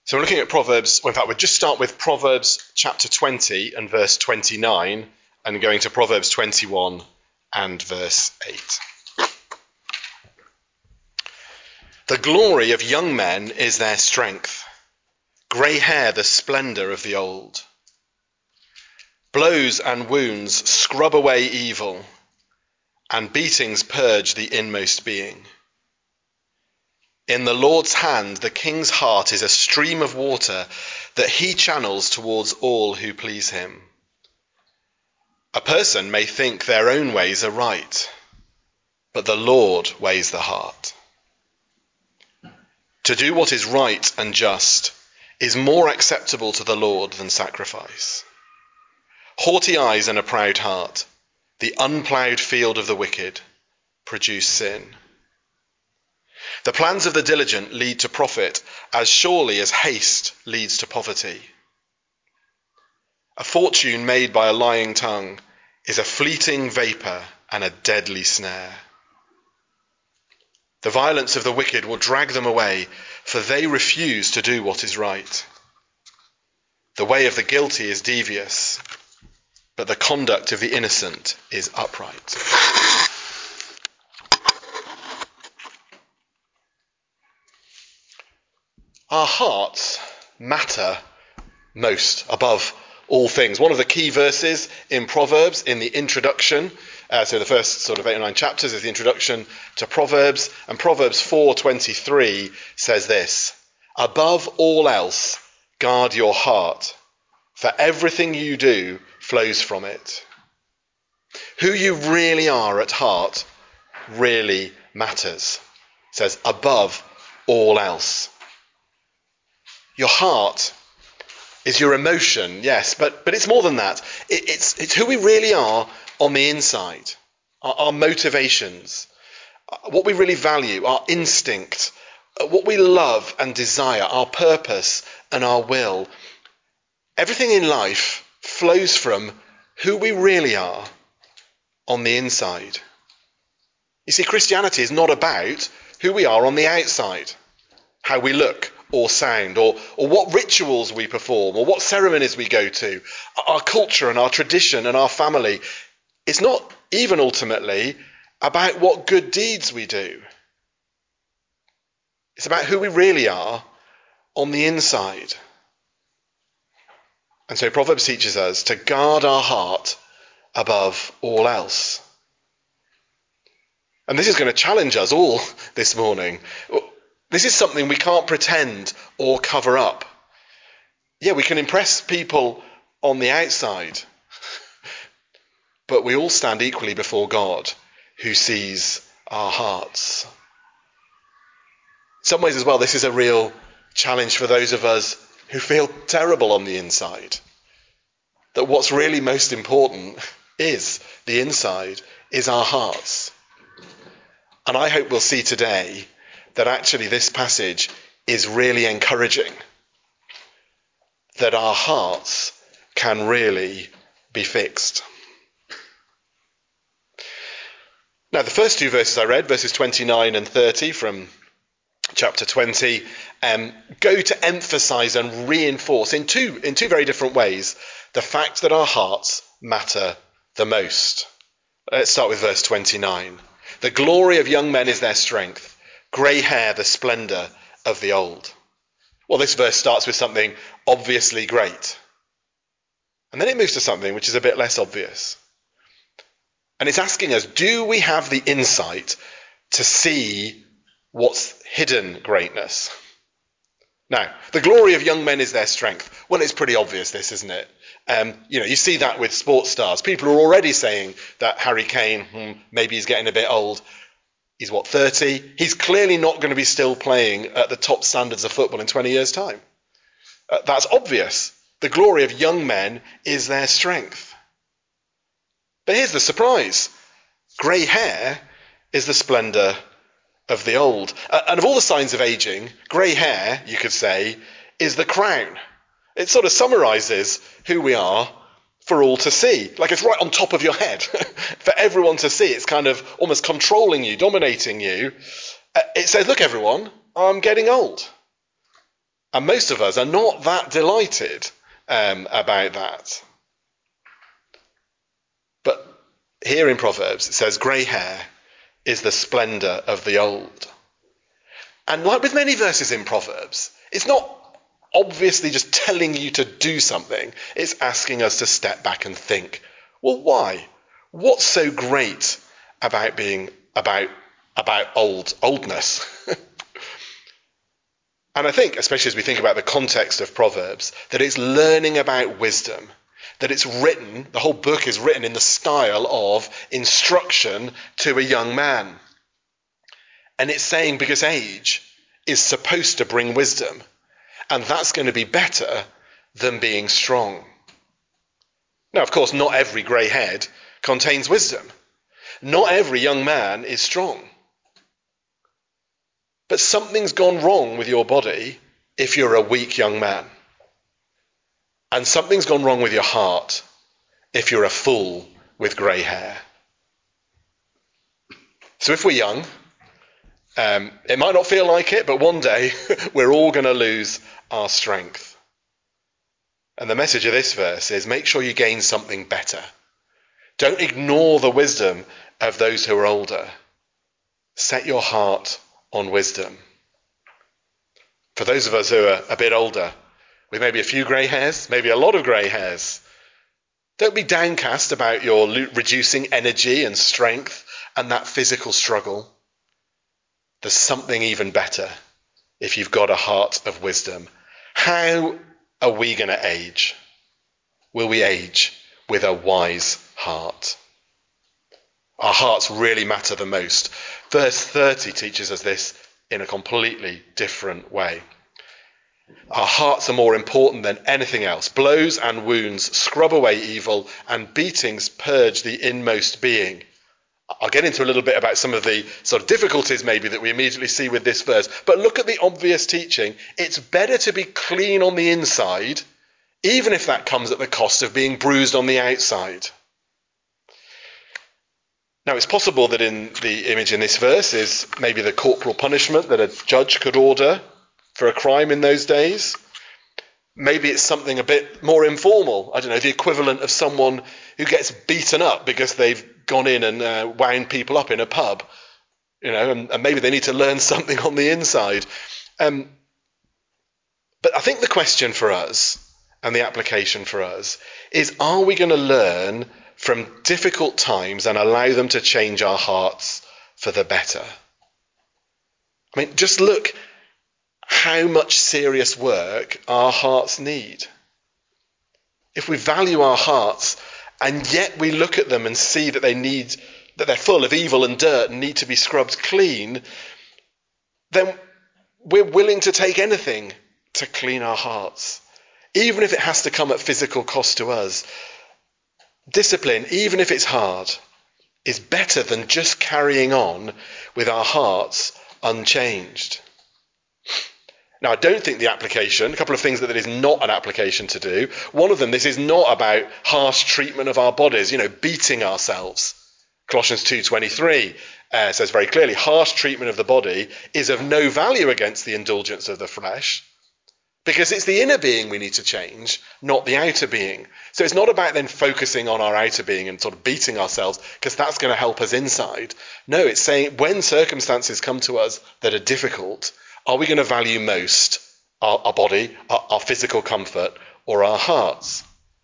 So we're looking at Proverbs, well, in fact, we'll just start with Proverbs chapter 20 and verse 29 and going to Proverbs 21 and verse 8. The glory of young men is their strength, grey hair the splendour of the old. Blows and wounds scrub away evil, and beatings purge the inmost being. In the Lord's hand, the king's heart is a stream of water that he channels towards all who please him. A person may think their own ways are right, but the Lord weighs the heart. To do what is right and just is more acceptable to the Lord than sacrifice. Haughty eyes and a proud heart, the unploughed field of the wicked, produce sin. The plans of the diligent lead to profit as surely as haste leads to poverty. A fortune made by a lying tongue is a fleeting vapour and a deadly snare. The violence of the wicked will drag them away, for they refuse to do what is right. The way of the guilty is devious, but the conduct of the innocent is upright. Our hearts matter most above all things. One of the key verses in Proverbs in the introduction, so the first sort of 8 or 9 chapters is the introduction to Proverbs, and Proverbs 4:23 says this: above all else, guard your heart, for everything you do flows from it. Who you really are at heart really matters. It says above all else. Your heart is your emotion, yes, but it's more than that. It's who we really are on the inside, our motivations, what we really value, our instinct, what we love and desire, our purpose and our will. Everything in life flows from who we really are on the inside. You see, Christianity is not about who we are on the outside, how we look or sound, or what rituals we perform, or what ceremonies we go to, our culture and our tradition and our family. It's not even ultimately about what good deeds we do. It's about who we really are on the inside. And so Proverbs teaches us to guard our heart above all else. And this is going to challenge us all this morning. This is something we can't pretend or cover up. Yeah, we can impress people on the outside, but we all stand equally before God, who sees our hearts. In some ways as well, this is a real challenge for those of us who feel terrible on the inside. That what's really most important is the inside, is our hearts. And I hope we'll see today that actually this passage is really encouraging, that our hearts can really be fixed. Now, the first 2 verses I read, verses 29 and 30 from chapter 20, go to emphasize and reinforce in two very different ways the fact that our hearts matter the most. Let's start with verse 29. The glory of young men is their strength, grey hair the splendour of the old. Well, this verse starts with something obviously great. And then it moves to something which is a bit less obvious. And it's asking us, do we have the insight to see what's hidden greatness? Now, the glory of young men is their strength. Well, it's pretty obvious this, isn't it? You see that with sports stars. People are already saying that Harry Kane, maybe he's getting a bit old. He's 30? He's clearly not going to be still playing at the top standards of football in 20 years' time. That's obvious. The glory of young men is their strength. But here's the surprise. Grey hair is the splendour of the old. And of all the signs of ageing, grey hair, you could say, is the crown. It sort of summarises who we are for all to see. Like it's right on top of your head for everyone to see. It's kind of almost controlling you, dominating you. It says, look everyone, I'm getting old. And most of us are not that delighted about that. But here in Proverbs, it says, grey hair is the splendour of the old. And like with many verses in Proverbs, it's not obviously just telling you to do something. It's asking us to step back and think, well, why? What's so great about being about oldness? And I think, especially as we think about the context of Proverbs, that it's learning about wisdom, that it's written, the whole book is written in the style of instruction to a young man. And it's saying because age is supposed to bring wisdom, and that's going to be better than being strong. Now, of course, not every grey head contains wisdom. Not every young man is strong. But something's gone wrong with your body if you're a weak young man. And something's gone wrong with your heart if you're a fool with grey hair. So if we're young, it might not feel like it, but one day we're all going to lose our strength. And the message of this verse is make sure you gain something better. Don't ignore the wisdom of those who are older. Set your heart on wisdom. For those of us who are a bit older, with maybe a few grey hairs, maybe a lot of grey hairs, don't be downcast about your reducing energy and strength and that physical struggle. There's something even better if you've got a heart of wisdom. How are we going to age? Will we age with a wise heart? Our hearts really matter the most. Verse 30 teaches us this in a completely different way. Our hearts are more important than anything else. Blows and wounds scrub away evil, and beatings purge the inmost being. I'll get into a little bit about some of the sort of difficulties maybe that we immediately see with this verse. But look at the obvious teaching. It's better to be clean on the inside, even if that comes at the cost of being bruised on the outside. Now, it's possible that in the image in this verse is maybe the corporal punishment that a judge could order for a crime in those days. Maybe it's something a bit more informal. I don't know, the equivalent of someone who gets beaten up because they've gone in and wound people up in a pub. You know, and maybe they need to learn something on the inside. But I think the question for us and the application for us is, are we going to learn from difficult times and allow them to change our hearts for the better? I mean, just look how much serious work our hearts need. If we value our hearts and yet we look at them and see that they're full of evil and dirt and need to be scrubbed clean, then we're willing to take anything to clean our hearts, even if it has to come at physical cost to us. Discipline, even if it's hard, is better than just carrying on with our hearts unchanged. Now, I don't think the application, a couple of things that is not an application to do. One of them, this is not about harsh treatment of our bodies, beating ourselves. Colossians 2:23 says very clearly, harsh treatment of the body is of no value against the indulgence of the flesh, because it's the inner being we need to change, not the outer being. So it's not about then focusing on our outer being and sort of beating ourselves, because that's going to help us inside. No, it's saying when circumstances come to us that are difficult, are we going to value most our body, our physical comfort, or our hearts?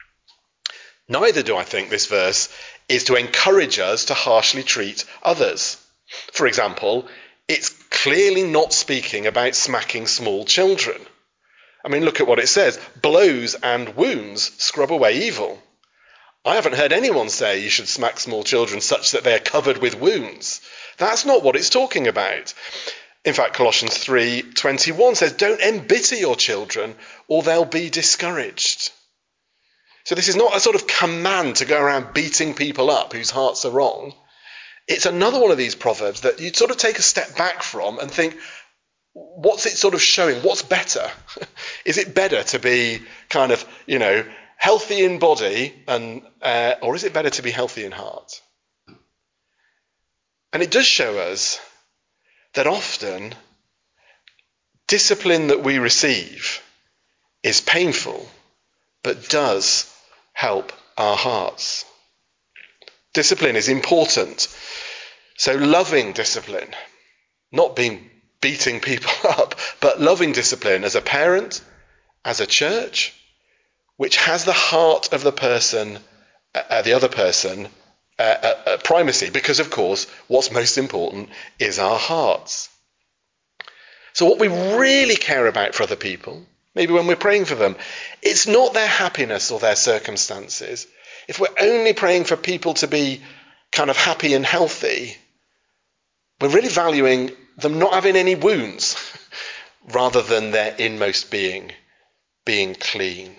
Neither do I think this verse is to encourage us to harshly treat others. For example, it's clearly not speaking about smacking small children. I mean, look at what it says. Blows and wounds scrub away evil. I haven't heard anyone say you should smack small children such that they're covered with wounds. That's not what it's talking about. In fact, Colossians 3:21 says, don't embitter your children or they'll be discouraged. So this is not a sort of command to go around beating people up whose hearts are wrong. It's another one of these proverbs that you'd sort of take a step back from and think, what's it sort of showing? What's better? Is it better to be kind of, healthy in body, or is it better to be healthy in heart? And it does show us that often discipline that we receive is painful, but does help our hearts. Discipline is important. So loving discipline, not beating people up, but loving discipline as a parent, as a church, which has the heart of the other person, primacy, because of course what's most important is our hearts. So what we really care about for other people, maybe when we're praying for them, it's not their happiness or their circumstances. If we're only praying for people to be kind of happy and healthy, we're really valuing them not having any wounds rather than their inmost being clean.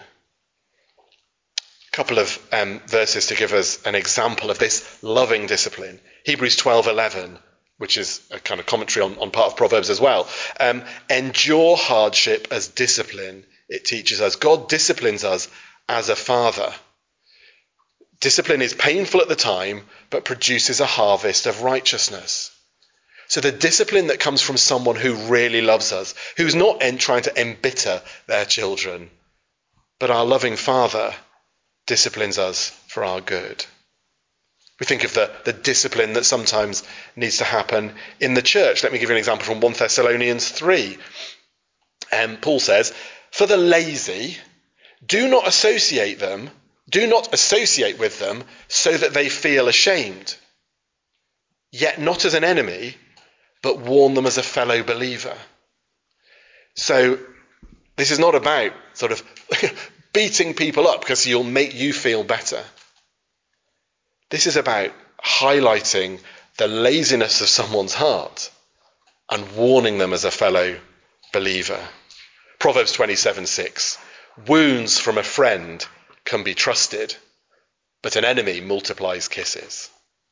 A couple of verses to give us an example of this loving discipline. Hebrews 12:11, which is a kind of commentary on part of Proverbs as well. Endure hardship as discipline, it teaches us. God disciplines us as a father. Discipline is painful at the time, but produces a harvest of righteousness. So the discipline that comes from someone who really loves us, who's not trying to embitter their children, but our loving Father disciplines us for our good. We think of the discipline that sometimes needs to happen in the church. Let me give you an example from 1 Thessalonians 3. Paul says, "For the lazy, do not associate with them so that they feel ashamed. Yet not as an enemy, but warn them as a fellow believer." So this is not about sort of beating people up because you'll make you feel better. This is about highlighting the laziness of someone's heart and warning them as a fellow believer. Proverbs 27:6. Wounds from a friend can be trusted, but an enemy multiplies kisses.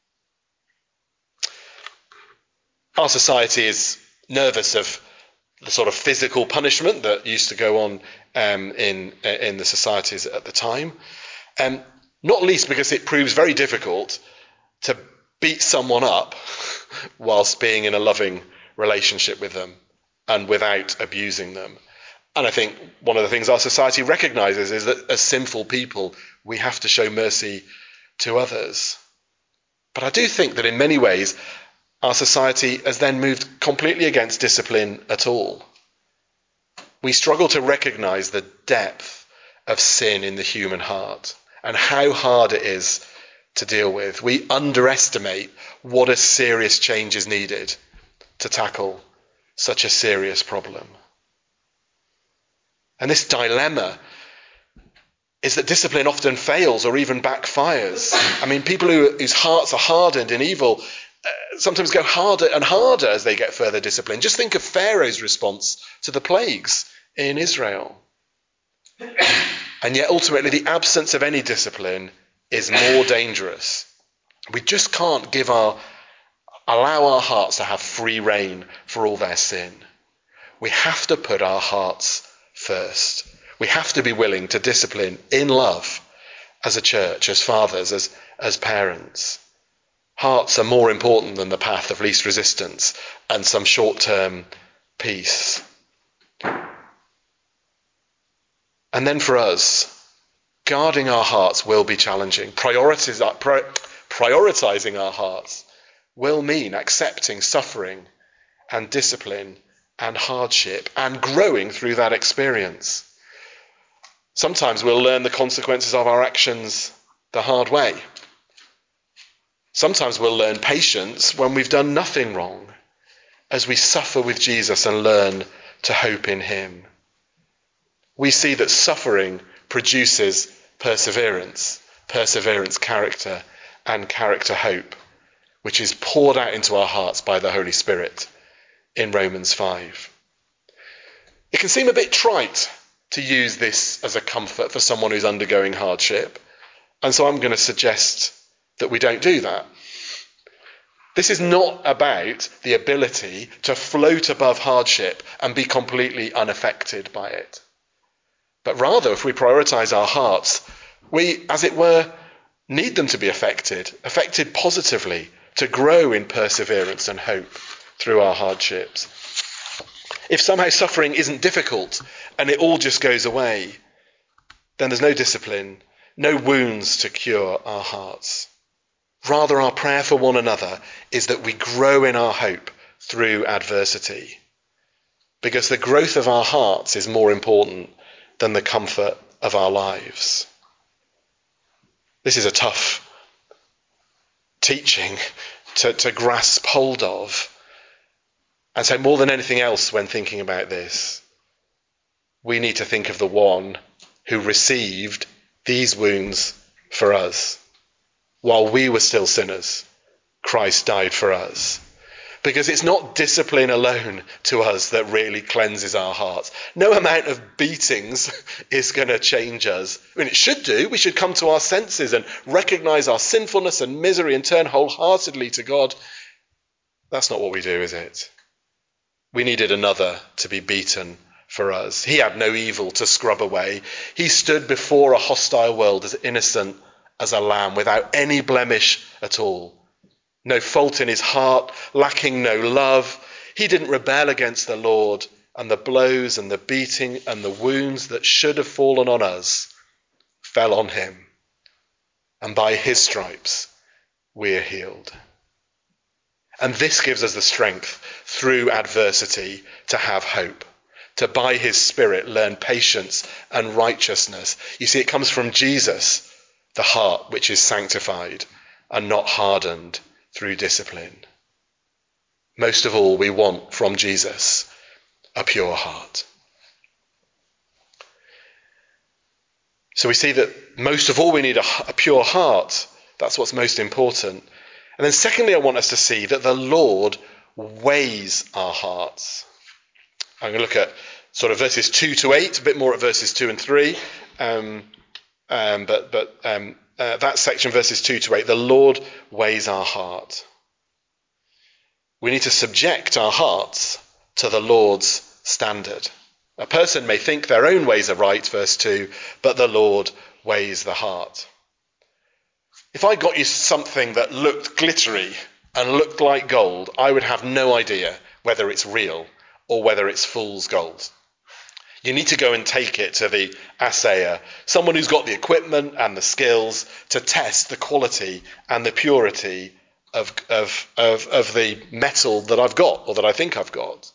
Our society is nervous of the sort of physical punishment that used to go on in the societies at the time, not least because it proves very difficult to beat someone up whilst being in a loving relationship with them and without abusing them. And I think one of the things our society recognises is that as sinful people, we have to show mercy to others. But I do think that in many ways, our society has then moved completely against discipline at all. We struggle to recognise the depth of sin in the human heart and how hard it is to deal with. We underestimate what a serious change is needed to tackle such a serious problem. And this dilemma is that discipline often fails or even backfires. I mean, people whose hearts are hardened in evil sometimes go harder and harder as they get further disciplined. Just think of Pharaoh's response to the plagues in Israel. And yet ultimately the absence of any discipline is more dangerous. We just can't allow our hearts to have free rein for all their sin. We have to put our hearts first. We have to be willing to discipline in love as a church, as fathers, as parents. Hearts are more important than the path of least resistance and some short-term peace. And then for us, guarding our hearts will be challenging. Prioritizing our hearts will mean accepting suffering and discipline and hardship and growing through that experience. Sometimes we'll learn the consequences of our actions the hard way. Sometimes we'll learn patience when we've done nothing wrong, as we suffer with Jesus and learn to hope in him. We see that suffering produces perseverance character, and character hope, which is poured out into our hearts by the Holy Spirit in Romans 5. It can seem a bit trite to use this as a comfort for someone who's undergoing hardship, and so I'm going to suggest that we don't do that. This is not about the ability to float above hardship and be completely unaffected by it. But rather, if we prioritise our hearts, we, as it were, need them to be affected positively, to grow in perseverance and hope through our hardships. If somehow suffering isn't difficult and it all just goes away, then there's no discipline, no wounds to cure our hearts. Rather, our prayer for one another is that we grow in our hope through adversity, because the growth of our hearts is more important than the comfort of our lives. This is a tough teaching to grasp hold of. And so more than anything else when thinking about this, we need to think of the one who received these wounds for us. While we were still sinners, Christ died for us. Because it's not discipline alone to us that really cleanses our hearts. No amount of beatings is going to change us. I mean, it should do. We should come to our senses and recognise our sinfulness and misery and turn wholeheartedly to God. That's not what we do, is it? We needed another to be beaten for us. He had no evil to scrub away. He stood before a hostile world as innocent as a lamb, without any blemish at all. No fault in his heart, lacking no love. He didn't rebel against the Lord, and the blows and the beating and the wounds that should have fallen on us fell on him. And by his stripes we are healed. And this gives us the strength through adversity to have hope, to by his Spirit learn patience and righteousness. You see, it comes from Jesus, the heart which is sanctified and not hardened through discipline. Most of all, we want from Jesus a pure heart. So we see that most of all we need a pure heart. That's what's most important. And then secondly, I want us to see that the Lord weighs our hearts. I'm going to look at sort of verses 2 to 8, a bit more at verses 2 and 3. That section, verses 2 to 8, the Lord weighs our heart. We need to subject our hearts to the Lord's standard. A person may think their own ways are right, verse 2, but the Lord weighs the heart. If I got you something that looked glittery and looked like gold, I would have no idea whether it's real or whether it's fool's gold. You need to go and take it to the assayer, someone who's got the equipment and the skills to test the quality and the purity of the metal that I've got or that I think I've got.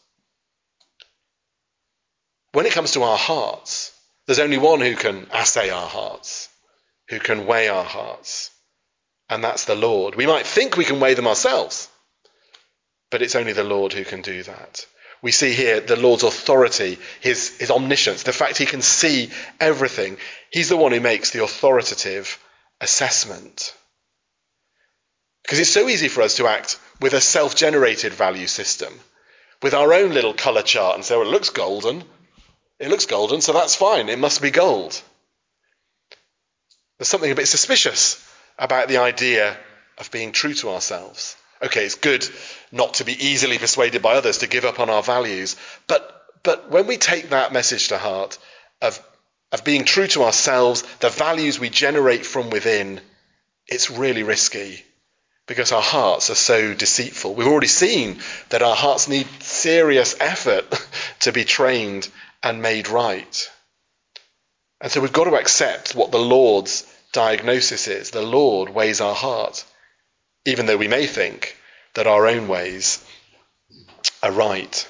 When it comes to our hearts, there's only one who can assay our hearts, who can weigh our hearts, and that's the Lord. We might think we can weigh them ourselves, but it's only the Lord who can do that. We see here the Lord's authority, his omniscience, the fact he can see everything. He's the one who makes the authoritative assessment. Because it's so easy for us to act with a self-generated value system, with our own little colour chart and say, well, it looks golden, so that's fine, it must be gold. There's something a bit suspicious about the idea of being true to ourselves. Okay, it's good not to be easily persuaded by others to give up on our values, but when we take that message to heart of being true to ourselves, the values we generate from within, it's really risky because our hearts are so deceitful. We've already seen that our hearts need serious effort to be trained and made right. And so we've got to accept what the Lord's diagnosis is. The Lord weighs our heart, even though we may think that our own ways are right.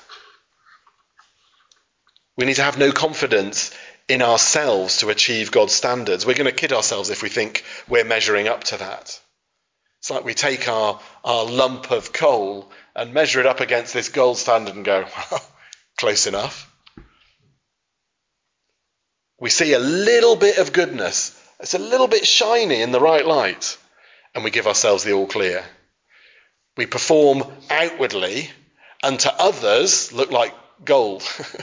We need to have no confidence in ourselves to achieve God's standards. We're going to kid ourselves if we think we're measuring up to that. It's like we take our lump of coal and measure it up against this gold standard and go, well, close enough. We see a little bit of goodness. It's a little bit shiny in the right light, and we give ourselves the all clear. We perform outwardly, and to others look like gold.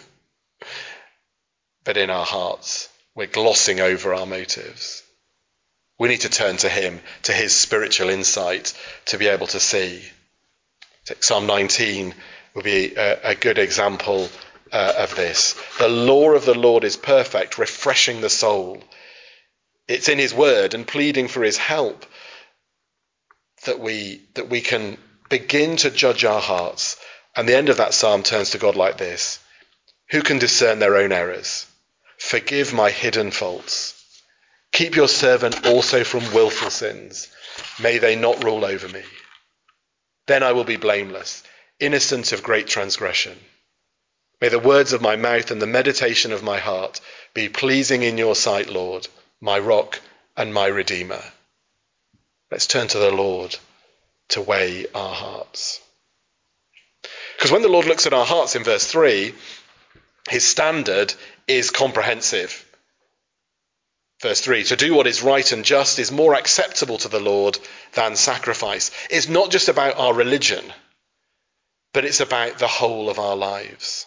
But in our hearts, we're glossing over our motives. We need to turn to him, to his spiritual insight, to be able to see. Psalm 19 would be a good example of this. The law of the Lord is perfect, refreshing the soul. It's in his word and pleading for his help that we can begin to judge our hearts. And the end of that psalm turns to God like this. Who can discern their own errors? Forgive my hidden faults. Keep your servant also from willful sins. May they not rule over me. Then I will be blameless, innocent of great transgression. May the words of my mouth and the meditation of my heart be pleasing in your sight, Lord, my rock and my redeemer. Let's turn to the Lord to weigh our hearts. Because when the Lord looks at our hearts in verse 3, his standard is comprehensive. Verse 3, to do what is right and just is more acceptable to the Lord than sacrifice. It's not just about our religion, but it's about the whole of our lives.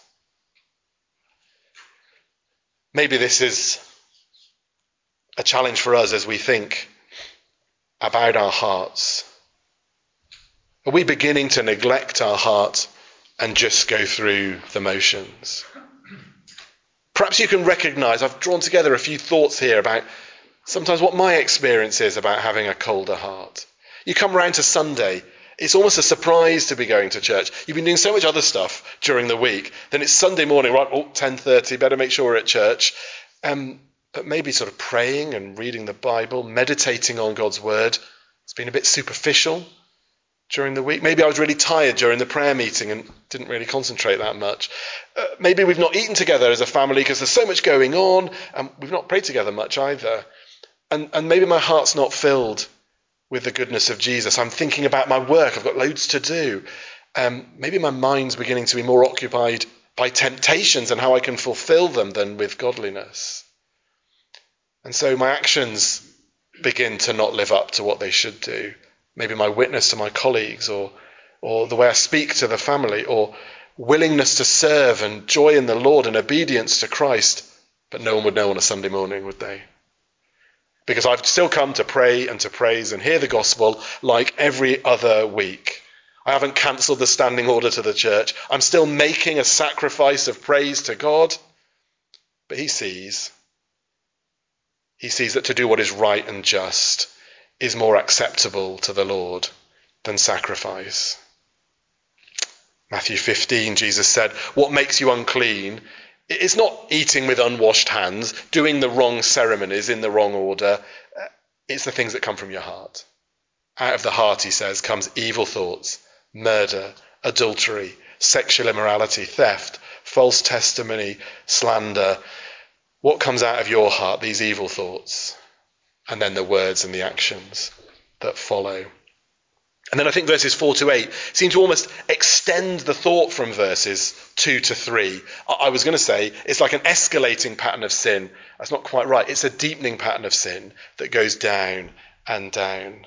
Maybe this is a challenge for us as we think about our hearts. Are we beginning to neglect our heart and just go through the motions? Perhaps you can recognise, I've drawn together a few thoughts here about sometimes what my experience is about having a colder heart. You come round to Sunday, it's almost a surprise to be going to church. You've been doing so much other stuff during the week, then it's Sunday morning, right, 10:30, better make sure we're at church. But maybe sort of praying and reading the Bible, meditating on God's word. It's been a bit superficial during the week. Maybe I was really tired during the prayer meeting and didn't really concentrate that much. Maybe we've not eaten together as a family because there's so much going on, and we've not prayed together much either. And maybe my heart's not filled with the goodness of Jesus. I'm thinking about my work. I've got loads to do. Maybe my mind's beginning to be more occupied by temptations and how I can fulfill them than with godliness. And so my actions begin to not live up to what they should do. Maybe my witness to my colleagues, or the way I speak to the family, or willingness to serve and joy in the Lord and obedience to Christ. But no one would know on a Sunday morning, would they? Because I've still come to pray and to praise and hear the gospel like every other week. I haven't cancelled the standing order to the church. I'm still making a sacrifice of praise to God. But he sees that to do what is right and just is more acceptable to the Lord than sacrifice. Matthew 15, Jesus said, what makes you unclean? It's not eating with unwashed hands, doing the wrong ceremonies in the wrong order. It's the things that come from your heart. Out of the heart, he says, comes evil thoughts, murder, adultery, sexual immorality, theft, false testimony, slander. What comes out of your heart? These evil thoughts. And then the words and the actions that follow. And then I think verses 4 to 8 seem to almost extend the thought from verses 2 to 3. I was going to say it's like an escalating pattern of sin. That's not quite right. It's a deepening pattern of sin that goes down and down.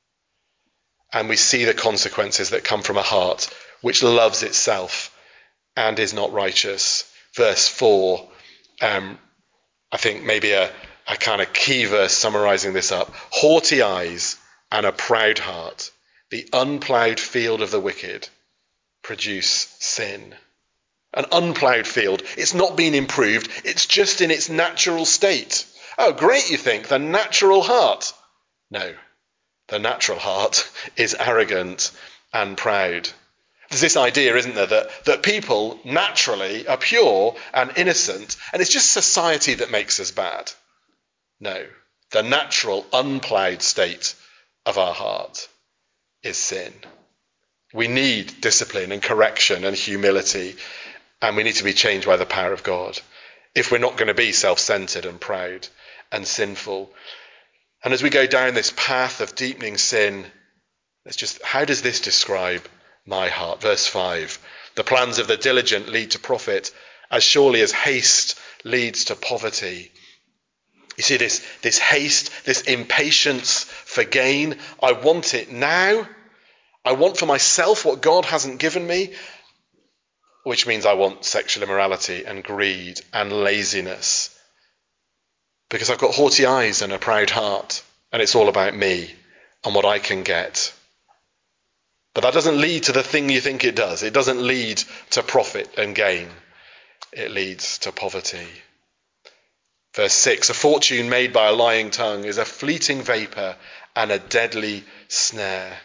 And we see the consequences that come from a heart which loves itself and is not righteous. Verse 4, I think maybe a kind of key verse summarizing this up. Haughty eyes and a proud heart, the unploughed field of the wicked, produce sin. An unploughed field, it's not been improved, it's just in its natural state. Oh, great, you think, the natural heart. No, the natural heart is arrogant and proud. There's this idea, isn't there, that people naturally are pure and innocent, and it's just society that makes us bad. No, the natural, unploughed state of our heart is sin. We need discipline and correction and humility, and we need to be changed by the power of God if we're not going to be self-centered and proud and sinful. And as we go down this path of deepening sin, how does this describe my heart? Verse 5, the plans of the diligent lead to profit, as surely as haste leads to poverty. You see this haste, this impatience for gain. I want it now. I want for myself what God hasn't given me, which means I want sexual immorality and greed and laziness. Because I've got haughty eyes and a proud heart, and it's all about me and what I can get. But that doesn't lead to the thing you think it does. It doesn't lead to profit and gain. It leads to poverty. Verse 6, a fortune made by a lying tongue is a fleeting vapour and a deadly snare.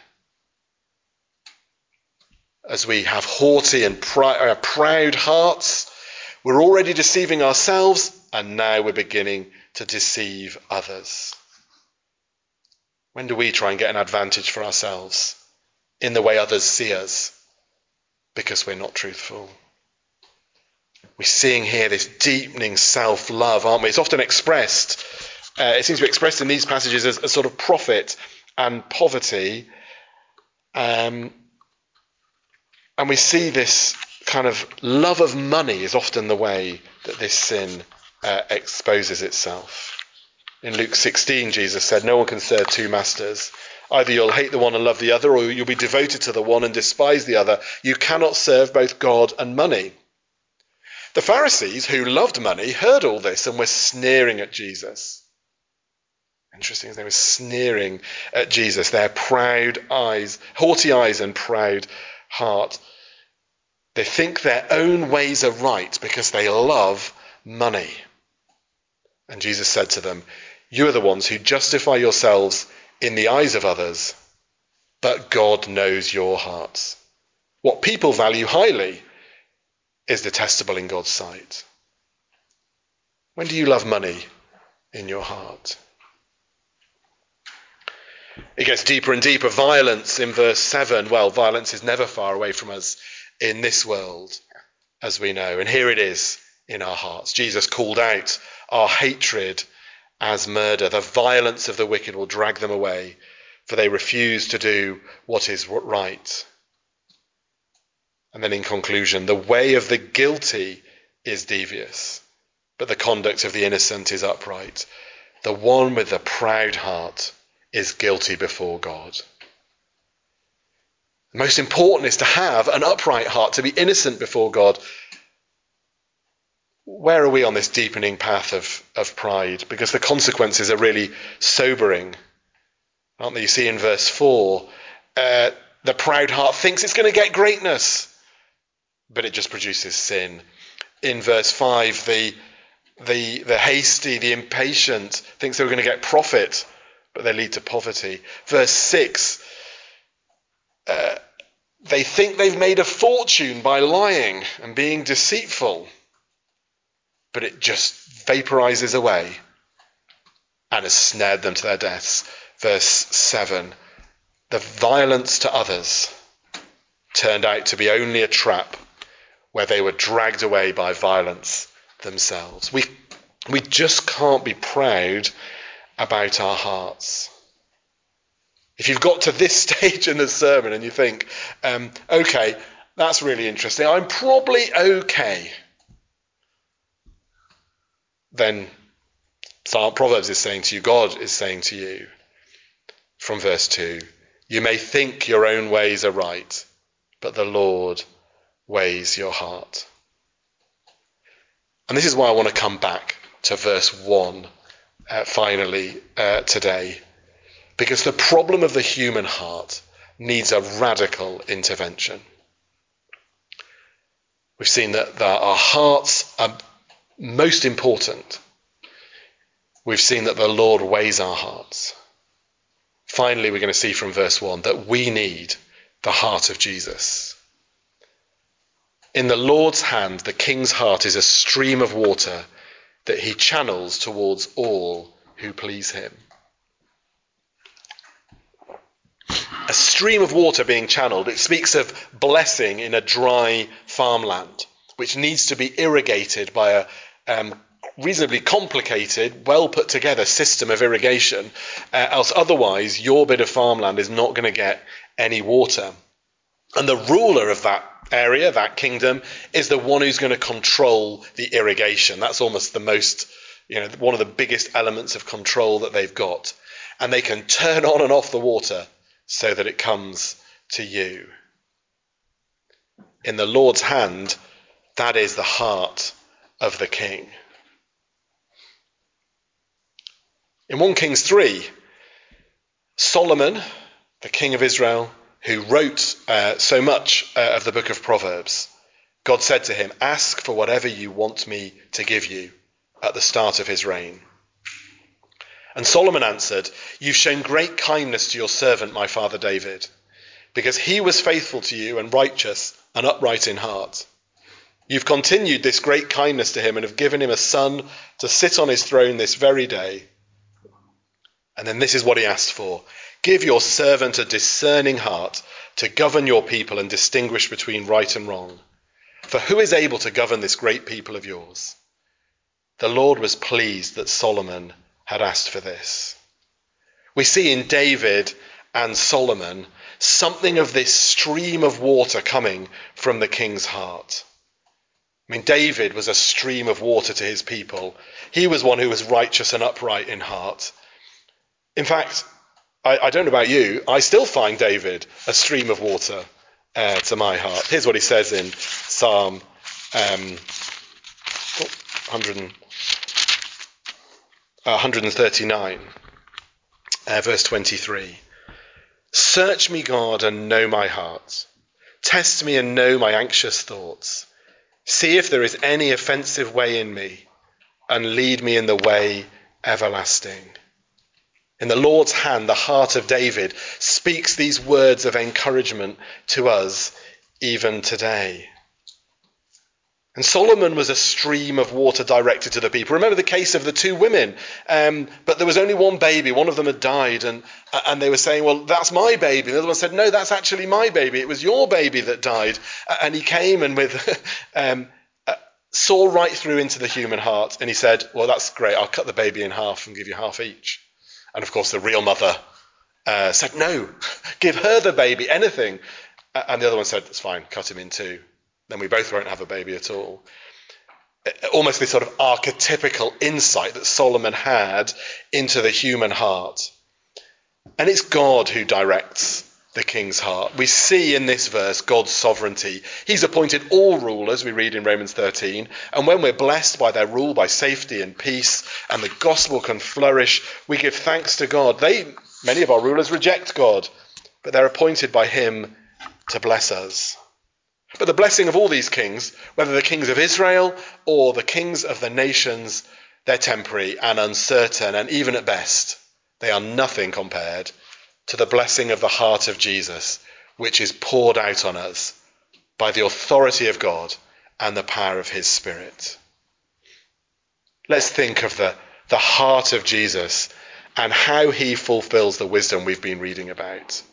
As we have haughty and proud hearts, We're already deceiving ourselves, and now we're beginning to deceive others. When do we try and get an advantage for ourselves in the way others see us because we're not truthful? We're seeing here this deepening self-love, aren't we? It's often expressed, it seems to be expressed in these passages as a sort of profit and poverty. And we see this kind of love of money is often the way that this sin exposes itself. In Luke 16, Jesus said, "No one can serve two masters. Either you'll hate the one and love the other, or you'll be devoted to the one and despise the other. You cannot serve both God and money." The Pharisees, who loved money, heard all this and were sneering at Jesus. Interesting, they were sneering at Jesus, their proud eyes, haughty eyes and proud heart. They think their own ways are right because they love money. And Jesus said to them, "You are the ones who justify yourselves in the eyes of others, but God knows your hearts. What people value highly is detestable in God's sight." When do you love money in your heart? It gets deeper and deeper. Violence in verse 7. Well, violence is never far away from us in this world, as we know. And here it is in our hearts. Jesus called out our hatred as murder. The violence of the wicked will drag them away, for they refuse to do what is right. And then in conclusion, the way of the guilty is devious, but the conduct of the innocent is upright. The one with the proud heart is guilty before God. The most important is to have an upright heart, to be innocent before God. Where are we on this deepening path of pride? Because the consequences are really sobering, aren't they? You see in verse 4, the proud heart thinks it's going to get greatness, but it just produces sin. In verse 5, the hasty, the impatient thinks they're going to get profit, but they lead to poverty. Verse 6, they think they've made a fortune by lying and being deceitful, but it just vaporizes away and has snared them to their deaths. Verse 7, the violence to others turned out to be only a trap where they were dragged away by violence themselves. We just can't be proud about our hearts. If you've got to this stage in the sermon and you think, okay, that's really interesting, I'm probably okay, then Proverbs is saying to you, God is saying to you, from verse 2, you may think your own ways are right, but the Lord weighs your heart. And this is why I want to come back to verse 1 finally today. Because the problem of the human heart needs a radical intervention. We've seen that our hearts are most important. We've seen that the Lord weighs our hearts. Finally, we're going to see from verse 1 that we need the heart of Jesus. In the Lord's hand, the king's heart is a stream of water that he channels towards all who please him. A stream of water being channeled, it speaks of blessing in a dry farmland, which needs to be irrigated by a reasonably complicated, well put together system of irrigation, else otherwise your bit of farmland is not going to get any water. And the ruler of that area, that kingdom, is the one who's going to control the irrigation. That's almost the most, one of the biggest elements of control that they've got. And they can turn on and off the water so that it comes to you. In the Lord's hand, that is the heart of the king. In 1 Kings 3, Solomon, the king of Israel, who wrote so much of the book of Proverbs, God said to him, "Ask for whatever you want me to give you," at the start of his reign. And Solomon answered, "You've shown great kindness to your servant, my father David, because he was faithful to you and righteous and upright in heart. You've continued this great kindness to him and have given him a son to sit on his throne this very day. And then this is what he asked for. Give your servant a discerning heart to govern your people and distinguish between right and wrong. For who is able to govern this great people of yours? The Lord was pleased that Solomon had asked for this. We see in David and Solomon something of this stream of water coming from the king's heart. I mean, David was a stream of water to his people. He was one who was righteous and upright in heart. In fact, I don't know about you, I still find David a stream of water to my heart. Here's what he says in Psalm 139, verse 23. Search me, God, and know my heart. Test me and know my anxious thoughts. See if there is any offensive way in me, and lead me in the way everlasting. In the Lord's hand, the heart of David speaks these words of encouragement to us even today. And Solomon was a stream of water directed to the people. Remember the case of the two women, but there was only one baby. One of them had died, and they were saying, well, that's my baby. The other one said, no, that's actually my baby. It was your baby that died. And he came and saw right through into the human heart, and he said, well, that's great. I'll cut the baby in half and give you half each. And of course, the real mother said, no, give her the baby, anything. And the other one said, it's fine, cut him in two. Then we both won't have a baby at all. Almost this sort of archetypical insight that Solomon had into the human heart. And it's God who directs the king's heart. We see in this verse God's sovereignty. He's appointed all rulers, we read in Romans 13, and when we're blessed by their rule, by safety and peace, and the gospel can flourish, we give thanks to God. Many of our rulers reject God, but they're appointed by him to bless us. But the blessing of all these kings, whether the kings of Israel or the kings of the nations, they're temporary and uncertain, and even at best, they are nothing compared to the blessing of the heart of Jesus, which is poured out on us by the authority of God and the power of his Spirit. Let's think of the heart of Jesus and how he fulfills the wisdom we've been reading about.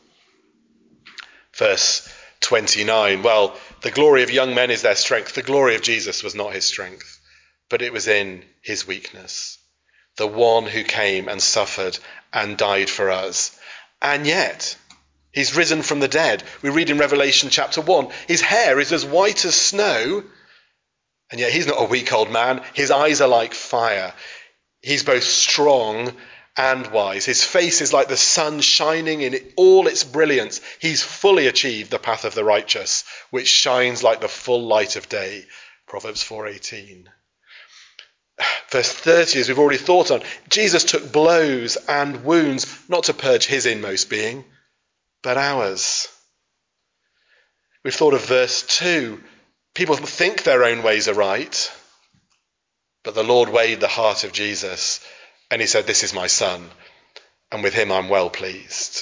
Verse 29, well, the glory of young men is their strength. The glory of Jesus was not his strength, but it was in his weakness. The one who came and suffered and died for us. And yet, he's risen from the dead. We read in Revelation chapter 1, his hair is as white as snow, and yet he's not a weak old man. His eyes are like fire. He's both strong and wise. His face is like the sun shining in all its brilliance. He's fully achieved the path of the righteous, which shines like the full light of day. Proverbs 4:18. Verse 30, as we've already thought on, Jesus took blows and wounds, not to purge his inmost being, but ours. We've thought of verse 2. People think their own ways are right, but the Lord weighed the heart of Jesus, and he said, this is my son, and with him I'm well pleased.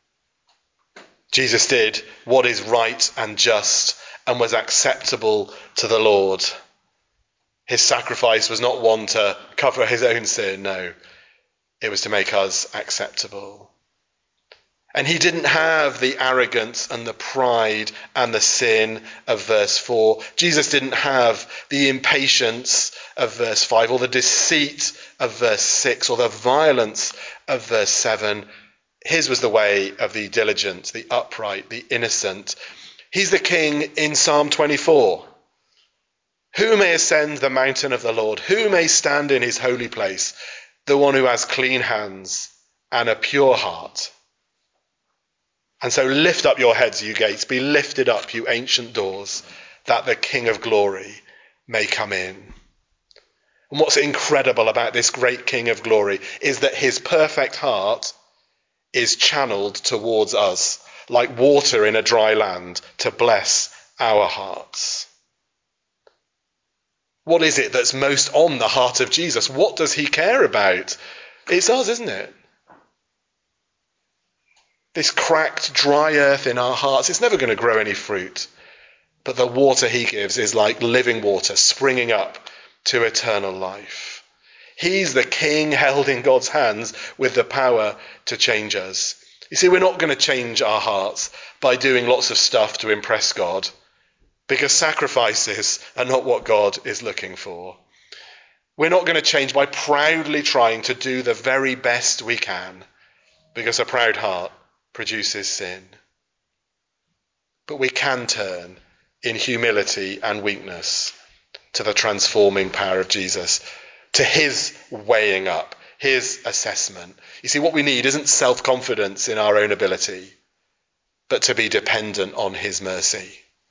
Jesus did what is right and just and was acceptable to the Lord. His sacrifice was not one to cover his own sin, no. It was to make us acceptable. And he didn't have the arrogance and the pride and the sin of verse 4. Jesus didn't have the impatience of verse 5 or the deceit of verse 6 or the violence of verse 7. His was the way of the diligent, the upright, the innocent. He's the king in Psalm 24. Who may ascend the mountain of the Lord? Who may stand in his holy place? The one who has clean hands and a pure heart. And so lift up your heads, you gates. Be lifted up, you ancient doors, that the King of glory may come in. And what's incredible about this great King of glory is that his perfect heart is channeled towards us like water in a dry land to bless our hearts. What is it that's most on the heart of Jesus? What does he care about? It's us, isn't it? This cracked, dry earth in our hearts, it's never going to grow any fruit. But the water he gives is like living water springing up to eternal life. He's the king held in God's hands with the power to change us. You see, we're not going to change our hearts by doing lots of stuff to impress God, because sacrifices are not what God is looking for. We're not going to change by proudly trying to do the very best we can, because a proud heart produces sin. But we can turn in humility and weakness to the transforming power of Jesus, to his weighing up, his assessment. You see, what we need isn't self-confidence in our own ability, but to be dependent on his mercy.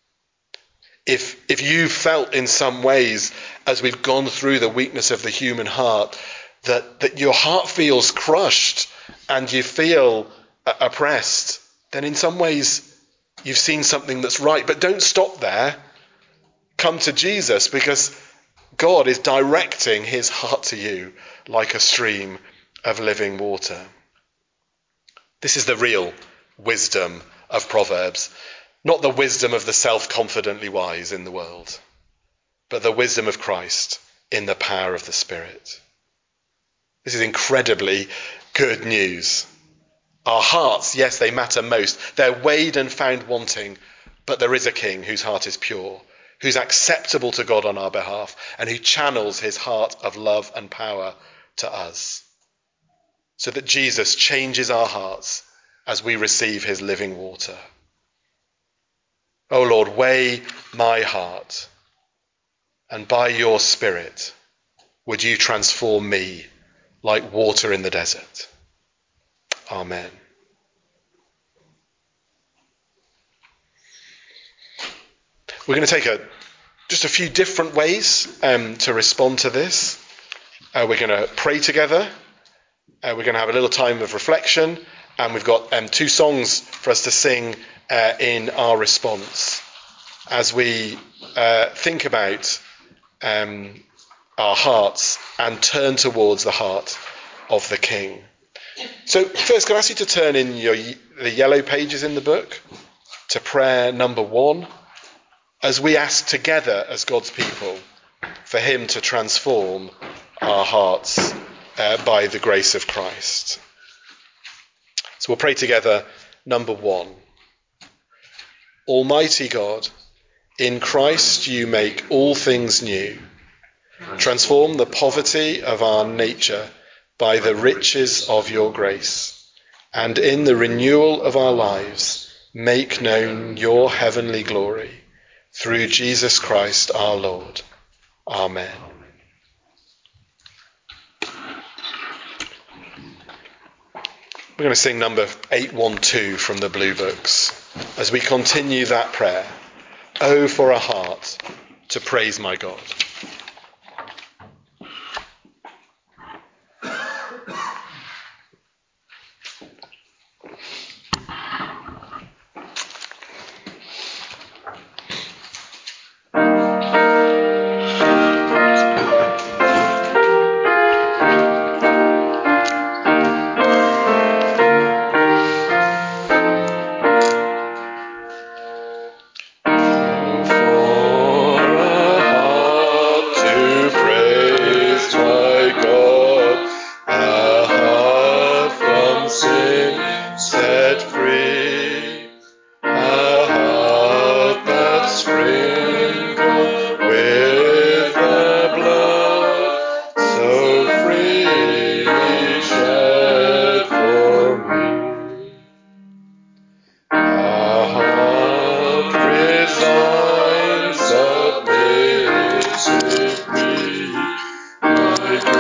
If you felt in some ways, as we've gone through the weakness of the human heart, that your heart feels crushed and you feel oppressed, then in some ways you've seen something that's right. But don't stop there. Come to Jesus, because God is directing his heart to you like a stream of living water. This is the real wisdom of Proverbs. Not the wisdom of the self-confidently wise in the world, but the wisdom of Christ in the power of the Spirit. This is incredibly good news. Our hearts, yes, they matter most. They're weighed and found wanting, but there is a king whose heart is pure, who's acceptable to God on our behalf, and who channels his heart of love and power to us, so that Jesus changes our hearts as we receive his living water. O Lord, weigh my heart, and by your Spirit, would you transform me like water in the desert. Amen. We're going to take just a few different ways to respond to this. We're going to pray together. We're going to have a little time of reflection, and we've got 2 songs for us to sing in our response as we think about our hearts and turn towards the heart of the King. So first, can I ask you to turn in the yellow pages in the book to prayer number 1, as we ask together as God's people for him to transform our hearts by the grace of Christ. So we'll pray together number 1. Almighty God, in Christ you make all things new. Transform the poverty of our nature by the riches of your grace, and in the renewal of our lives make known your heavenly glory, through Jesus Christ our Lord. Amen. We're going to sing number 812 from the Blue Books as we continue that prayer. Oh, for a heart to praise my God.